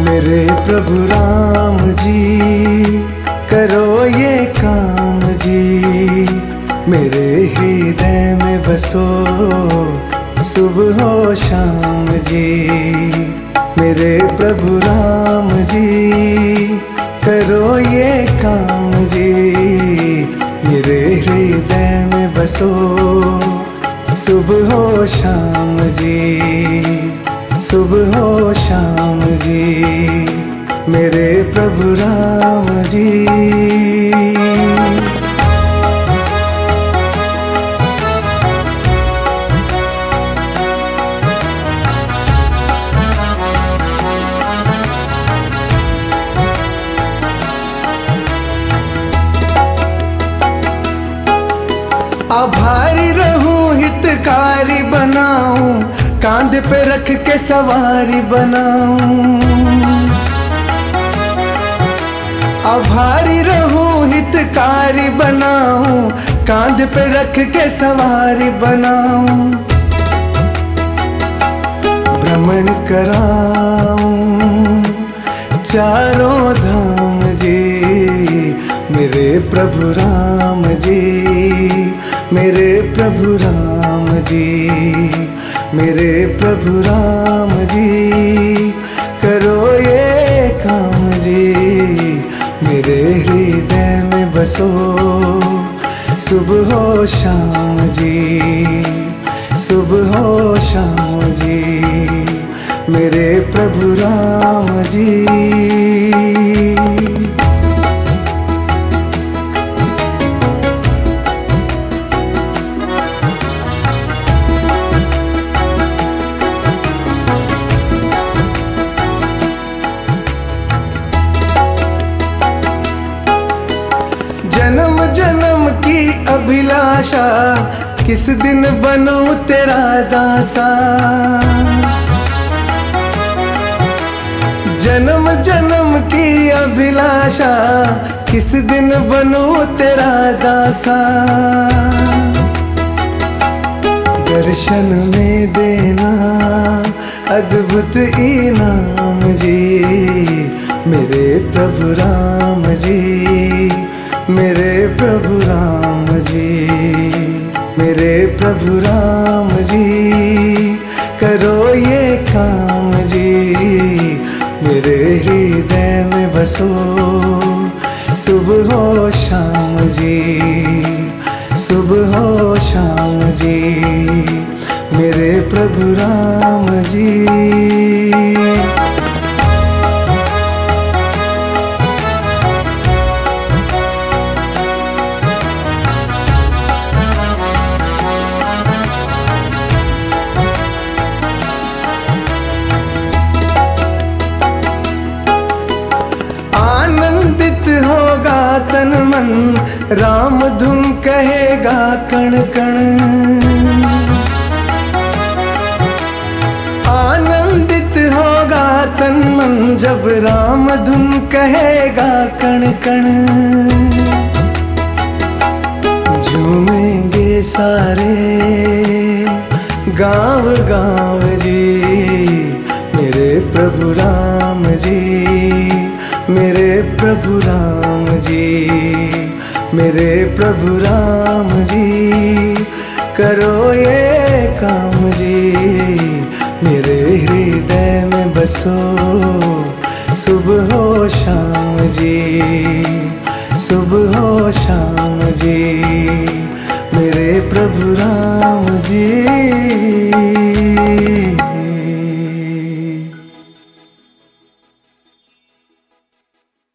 मेरे प्रभु राम जी करो ये काम जी, मेरे हृदय में बसो सुबह हो शाम जी। मेरे प्रभु राम जी करो ये काम जी, मेरे हृदय में बसो सुबह हो शाम जी, सुबह हो शाम जी। मेरे प्रभु राम जी। आभारी रहूं हितकारी बनाऊं, कांधे पे रख के सवारी बनाऊं। आभारी रहूं हितकारी बनाऊं, कांधे पे रख के सवारी बनाऊं। भ्रमण कराऊं चारों धाम जी, मेरे प्रभु राम जी, मेरे प्रभु राम जी, मेरे प्रभु राम जी करो ये काम जी। मेरे हृदय में बसो सुबह हो शाम जी, सुबह हो शाम जी। मेरे प्रभु राम जी। जन्म जन्म की अभिलाषा, किस दिन बनूं तेरा दासा। जन्म जन्म की अभिलाषा, किस दिन बनूं तेरा दासा। दर्शन में देना अद्भुत इनाम जी, मेरे प्रभु राम जी, मेरे प्रभु राम जी, मेरे प्रभु राम जी करो ये काम जी। मेरे हृदय में बसो सुबह हो शाम जी, सुबह हो शाम जी। मेरे प्रभु राम जी। तन मन राम धुन कहेगा कण कण। आनंदित होगा तन मन जब राम धुन कहेगा कण कण। झूमेंगे सारे गाँव गाँव जी, मेरे प्रभु राम जी, मेरे प्रभु राम जी, मेरे प्रभु राम जी करो ये काम जी। मेरे हृदय में बसो सुबह हो शाम जी, सुबह हो शाम जी। मेरे प्रभु राम जी।